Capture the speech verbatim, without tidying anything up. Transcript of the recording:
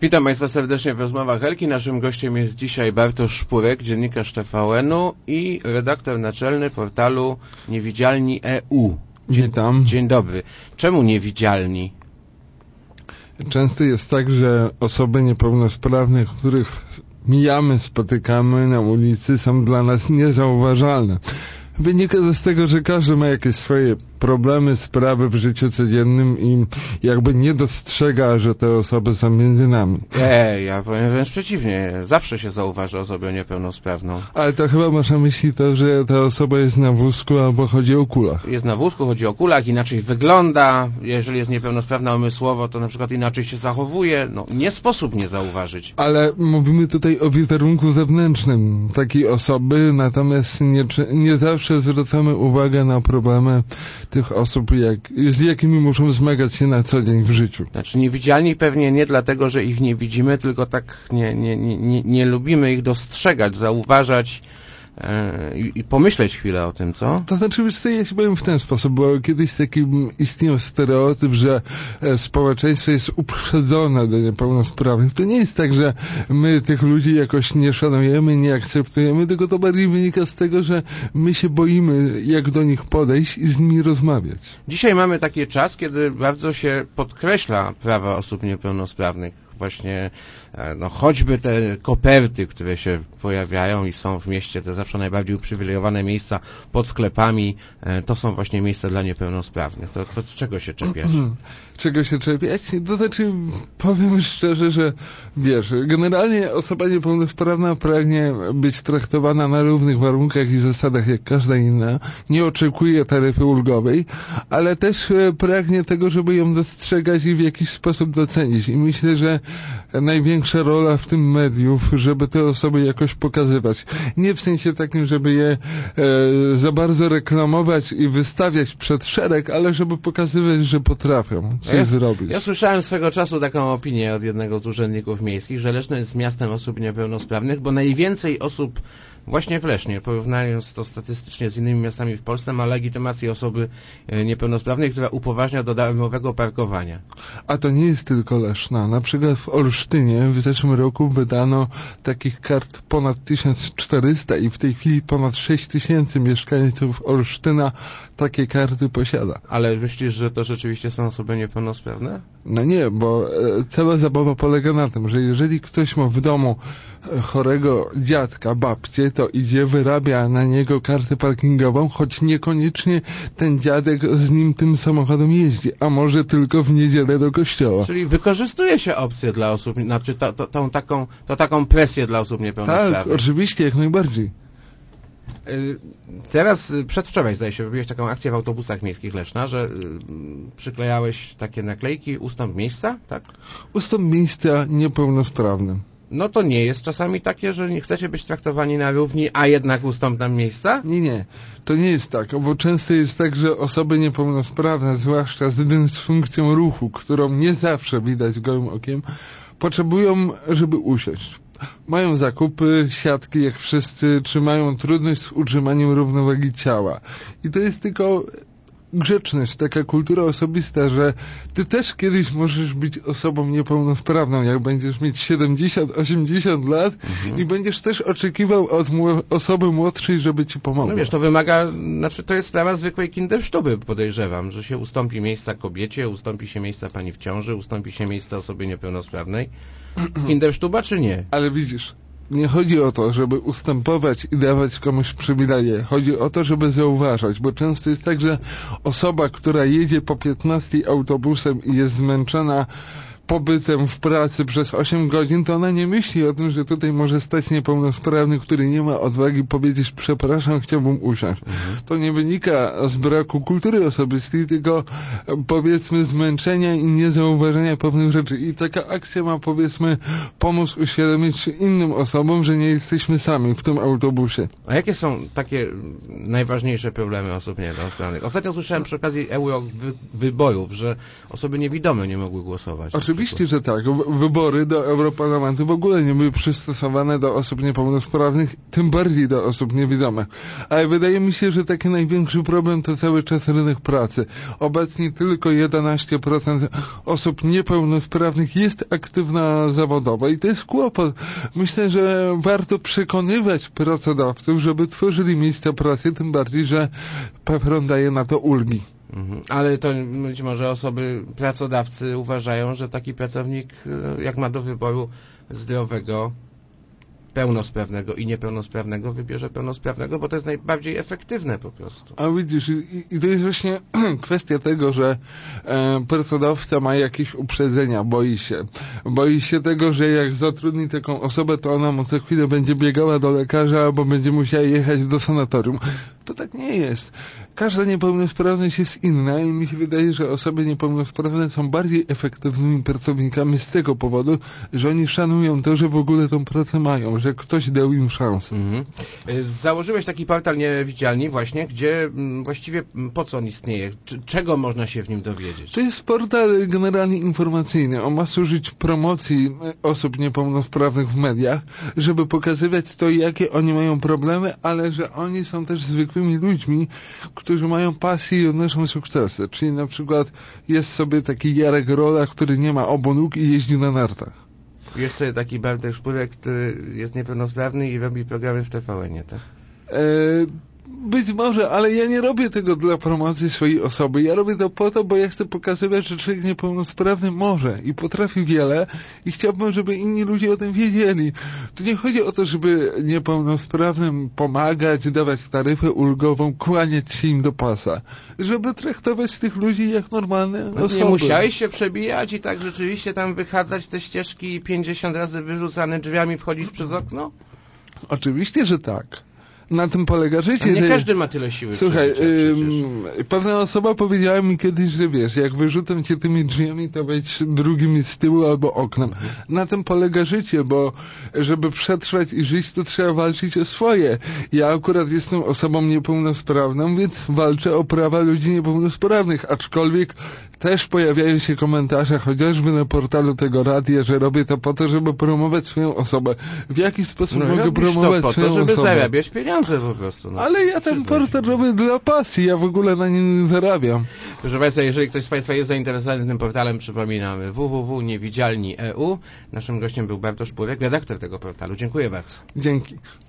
Witam Państwa serdecznie w rozmowach Elki. Naszym gościem jest dzisiaj Bartosz Szpurek, dziennikarz T V N-u i redaktor naczelny portalu Niewidzialni kropka e u. Dzień, Witam. Dzień dobry. Czemu niewidzialni? Często jest tak, że osoby niepełnosprawne, których mijamy, spotykamy na ulicy, są dla nas niezauważalne. Wynika to z tego, że każdy ma jakieś swoje problemy, sprawy w życiu codziennym i jakby nie dostrzega, że te osoby są między nami. Ej, ja powiem wręcz przeciwnie. Zawsze się zauważa osobę niepełnosprawną. Ale to chyba masz na myśli to, że ta osoba jest na wózku albo chodzi o kulach. Jest na wózku, chodzi o kulach, inaczej wygląda. Jeżeli jest niepełnosprawna umysłowo, to na przykład inaczej się zachowuje. No, nie sposób nie zauważyć. Ale mówimy tutaj o wizerunku zewnętrznym takiej osoby, natomiast nie, nie zawsze zwracamy uwagę na problemy tych osób, jak, z jakimi muszą zmagać się na co dzień w życiu. Znaczy niewidzialni pewnie nie dlatego, że ich nie widzimy, tylko tak nie, nie, nie, nie, nie lubimy ich dostrzegać, zauważać yy, i, i pomyśleć chwilę o tym, co? To znaczy, wiesz co, ja się powiem w ten sposób, bo kiedyś taki istniał stereotyp, że e, społeczeństwo jest uprzedzone do niepełnosprawnych. To nie jest tak, że my tych ludzi jakoś nie szanujemy, nie akceptujemy, tylko to bardziej wynika z tego, że my się boimy, jak do nich podejść i z nimi rozmawiać. Dzisiaj mamy taki czas, kiedy bardzo się podkreśla prawa osób niepełnosprawnych. Właśnie no, choćby te koperty, które się pojawiają i są w mieście, te zawsze najbardziej uprzywilejowane miejsca pod sklepami, to są właśnie miejsca dla niepełnosprawnych. To, to czego się czepiać? Czego się czepiać? To znaczy, powiem szczerze, że wiesz, generalnie osoba niepełnosprawna pragnie być traktowana na równych warunkach i zasadach jak każda inna. Nie oczekuje taryfy ulgowej, ale też pragnie tego, żeby ją dostrzegać i w jakiś sposób docenić. I myślę, że największa rola w tym mediów, żeby te osoby jakoś pokazywać. Nie w sensie takim, żeby je e, za bardzo reklamować i wystawiać przed szereg, ale żeby pokazywać, że potrafią coś ja, zrobić. Ja słyszałem swego czasu taką opinię od jednego z urzędników miejskich, że Leszno jest miastem osób niepełnosprawnych, bo najwięcej osób właśnie w Lesznie, porównując to statystycznie z innymi miastami w Polsce, ma legitymację osoby niepełnosprawnej, która upoważnia do darmowego parkowania. A to nie jest tylko Leszna. Na przykład w Olsztynie w zeszłym roku wydano takich kart ponad tysiąc czterysta i w tej chwili ponad sześć tysięcy mieszkańców Olsztyna takie karty posiada. Ale myślisz, że to rzeczywiście są osoby niepełnosprawne? No nie, bo e, cała zabawa polega na tym, że jeżeli ktoś ma w domu e, chorego dziadka, babcię, to idzie, wyrabia na niego kartę parkingową, choć niekoniecznie ten dziadek z nim tym samochodem jeździ, a może tylko w niedzielę do kościoła. Czyli wykorzystuje się opcję dla osób, znaczy to, to, tą taką, to taką presję dla osób niepełnosprawnych. Tak, oczywiście, jak najbardziej. Teraz, przedwczoraj zdaje się, robiłeś taką akcję w autobusach miejskich Leszna, że przyklejałeś takie naklejki, ustąp miejsca, tak? Ustąp miejsca niepełnosprawnym. No to nie jest czasami takie, że nie chcecie być traktowani na równi, a jednak ustąp nam miejsca? Nie, nie. To nie jest tak, bo często jest tak, że osoby niepełnosprawne, zwłaszcza z dysfunkcją ruchu, którą nie zawsze widać gołym okiem, potrzebują, żeby usiąść. Mają zakupy, siatki jak wszyscy, czy mają trudność z utrzymaniem równowagi ciała. I to jest tylko grzeczność, taka kultura osobista, że ty też kiedyś możesz być osobą niepełnosprawną, jak będziesz mieć siedemdziesiąt osiemdziesiąt lat mhm. i będziesz też oczekiwał od mł- osoby młodszej, żeby ci pomogła. No wiesz, to wymaga, znaczy to jest sprawa zwykłej kindersztuby, podejrzewam, że się ustąpi miejsca kobiecie, ustąpi się miejsca pani w ciąży, ustąpi się miejsca osobie niepełnosprawnej. Kindersztuba czy nie? Ale widzisz, nie chodzi o to, żeby ustępować i dawać komuś przywileje. Chodzi o to, żeby zauważać, bo często jest tak, że osoba, która jedzie po piętnastej autobusem i jest zmęczona pobytem w pracy przez osiem godzin, to ona nie myśli o tym, że tutaj może stać niepełnosprawny, który nie ma odwagi powiedzieć przepraszam, chciałbym usiąść. Mhm. To nie wynika z braku kultury osobistej, tylko powiedzmy zmęczenia i niezauważenia pewnych rzeczy. I taka akcja ma powiedzmy pomóc uświadomić innym osobom, że nie jesteśmy sami w tym autobusie. A jakie są takie najważniejsze problemy osób niepełnosprawnych? Ostatnio słyszałem przy okazji euro wy- wyborów, że osoby niewidome nie mogły głosować. Oczywiście Oczywiście, że tak. Wybory do Europarlamentu w ogóle nie były przystosowane do osób niepełnosprawnych, tym bardziej do osób niewidomych. Ale wydaje mi się, że taki największy problem to cały czas rynek pracy. Obecnie tylko jedenaście procent osób niepełnosprawnych jest aktywna zawodowo i to jest kłopot. Myślę, że warto przekonywać pracodawców, żeby tworzyli miejsca pracy, tym bardziej, że PFRON daje na to ulgi. Mhm. Ale to być może osoby, pracodawcy uważają, że taki pracownik, jak ma do wyboru zdrowego, pełnosprawnego i niepełnosprawnego, wybierze pełnosprawnego, bo to jest najbardziej efektywne po prostu. A widzisz, i, i to jest właśnie kwestia tego, że e, pracodawca ma jakieś uprzedzenia, boi się. Boi się tego, że jak zatrudni taką osobę, to ona mu za chwilę będzie biegała do lekarza albo będzie musiała jechać do sanatorium. To tak nie jest. Każda niepełnosprawność jest inna i mi się wydaje, że osoby niepełnosprawne są bardziej efektywnymi pracownikami z tego powodu, że oni szanują to, że w ogóle tą pracę mają, że ktoś dał im szansę. Mhm. Założyłeś taki portal Niewidzialni właśnie, gdzie właściwie po co on istnieje? Czego można się w nim dowiedzieć? To jest portal generalnie informacyjny. On ma służyć promocji osób niepełnosprawnych w mediach, żeby pokazywać to, jakie oni mają problemy, ale że oni są też zwykłymi ludźmi, którzy mają pasję i odnoszą sukcesy. Czyli na przykład jest sobie taki Jarek Rola, który nie ma obu nóg i jeździ na nartach. Jest sobie taki Bartek Szpurek, który jest niepełnosprawny i robi programy w T V N-ie, tak? E, być może, ale ja nie robię tego dla promocji swojej osoby. Ja robię to po to, bo ja chcę pokazywać, że człowiek niepełnosprawny może i potrafi wiele i chciałbym, żeby inni ludzie o tym wiedzieli. Tu nie chodzi o to, żeby niepełnosprawnym pomagać, dawać taryfę ulgową, kłaniać się im do pasa. Żeby traktować tych ludzi jak normalne osoby. Nie musiałeś się przebijać i tak rzeczywiście tam wychadzać te ścieżki i pięćdziesiąt razy wyrzucane drzwiami wchodzić przez okno? Oczywiście, że tak. Na tym polega życie. A nie że... każdy ma tyle siły. Słuchaj, yy, pewna osoba powiedziała mi kiedyś, że wiesz, jak wyrzucam cię tymi drzwiami, to wejdź drugimi z tyłu albo oknem. Na tym polega życie, bo żeby przetrwać i żyć, to trzeba walczyć o swoje. Ja akurat jestem osobą niepełnosprawną, więc walczę o prawa ludzi niepełnosprawnych, aczkolwiek też pojawiają się komentarze, chociażby na portalu tego radia, że robię to po to, żeby promować swoją osobę. W jaki sposób no, mogę promować to po swoją to, żeby osobę? zarabiać pieniądze po prostu. No. Ale ja ten portal robię dla pasji, ja w ogóle na nim nie zarabiam. Proszę Państwa, jeżeli ktoś z Państwa jest zainteresowany tym portalem, przypominamy w w w kropka niewidzialni kropka e u. Naszym gościem był Bartosz Szpurek, redaktor tego portalu. Dziękuję bardzo. Dzięki.